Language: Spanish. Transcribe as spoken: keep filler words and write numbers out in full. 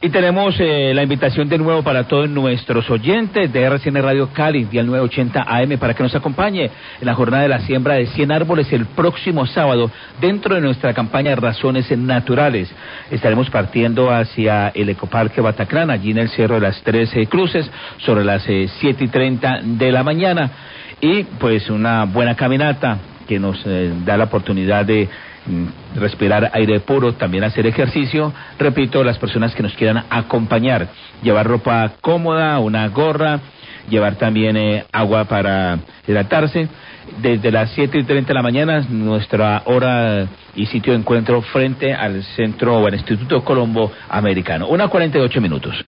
Y tenemos eh, la invitación de nuevo para todos nuestros oyentes de R C N Radio Cali, día nueve ochenta A M, para que nos acompañe en la jornada de la siembra de cien árboles el próximo sábado, dentro de nuestra campaña de Razones Naturales. Estaremos partiendo hacia el Ecoparque Bataclan, allí en el Cerro de las Trece Cruces, sobre las eh, siete y treinta de la mañana, y pues una buena caminata que nos eh, da la oportunidad de respirar aire puro, también hacer ejercicio. Repito, las personas que nos quieran acompañar, llevar ropa cómoda, una gorra, llevar también eh, agua para hidratarse. Desde las siete y treinta de la mañana, nuestra hora y sitio de encuentro frente al Centro o al Instituto Colombo Americano. Una cuarenta y ocho minutos.